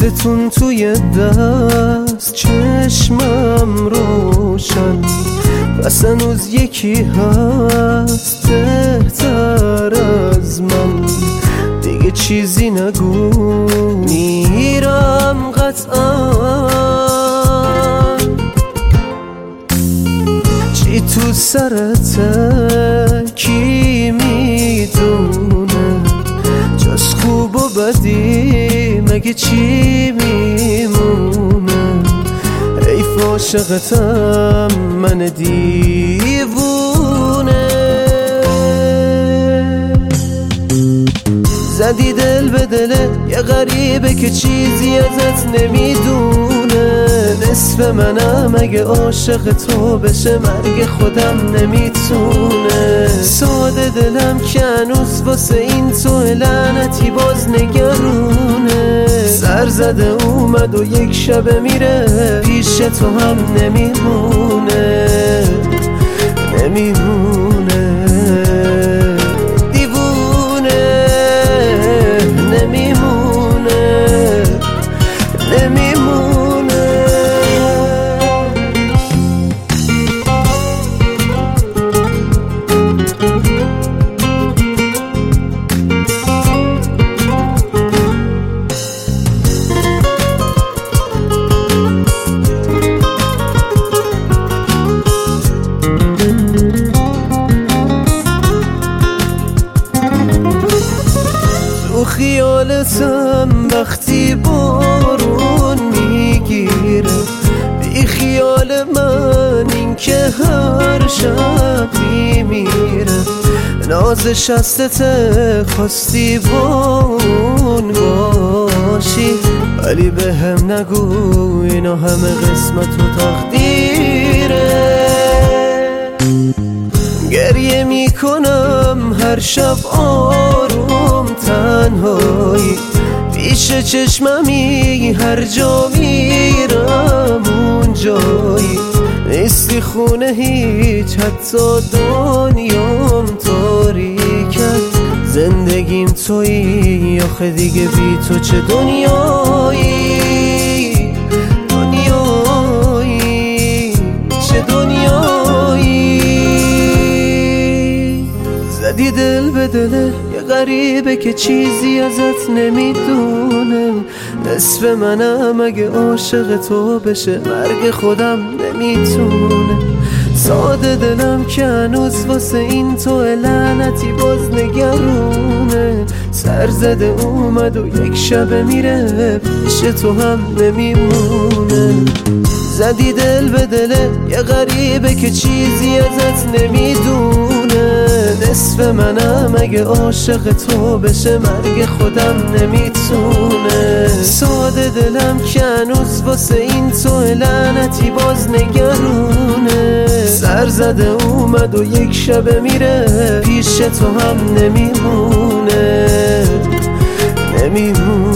عکستون توی دست، چشمم روشن، پس هنوز یکی هست بهتر از من. دیگه چیزی نگو، میرم قطعا. چی تو سرته کی میدونه، جز خوب و بدی مگه چی میمونه. حیف عاشقتم من دیوونه. زدی دل به دله یه غریبه که چیزی ازت نمیدونه. نصف منم اگه عاشق تو بشه مرگ خودم نمیتونه. ساده دلم که هنوز واسه این تو لعنتی باز نگرونه. سر زده اومد و یک شب میره، پیش تو هم نمیمونه. نمیمونه تو خیالتم وقتی بارون میگیره، بی خیال من این که هر شب میمیره. ناز شستته خواستی با اون باشی، ولی به هم نگو اینا همه قسمت و تقدیره. گریه میکنم هر شب آروم تنهایی، پیش چشممی هر جا میرم اون جایی. نیستی خونه هیچ، حتی دنیام تاریکه. زندگیم تویی آخه دیگه بی تو چه دنیایی. دنیایی چه دنیایی. زدی دل به دله یه غریبه که چیزی ازت نمیدونه. نصف منم اگه عاشق تو بشه مرگ خودم نمیتونه. ساده دلم که هنوز واسه این تو لعنتی باز نگرونه. سر زده اومد و یک شب میره، پیش تو هم نمیمونه. زدی دل به دله یه غریبه که چیزی ازت نمیدونه. نصف منم اگه عاشق تو بشه مرگ خودم نمیتونه. ساده دلم که هنوز واسه این تو لعنتی باز نگرونه. سر زده اومد و یک شب میره، پیش تو هم نمیمونه. نمیمونه.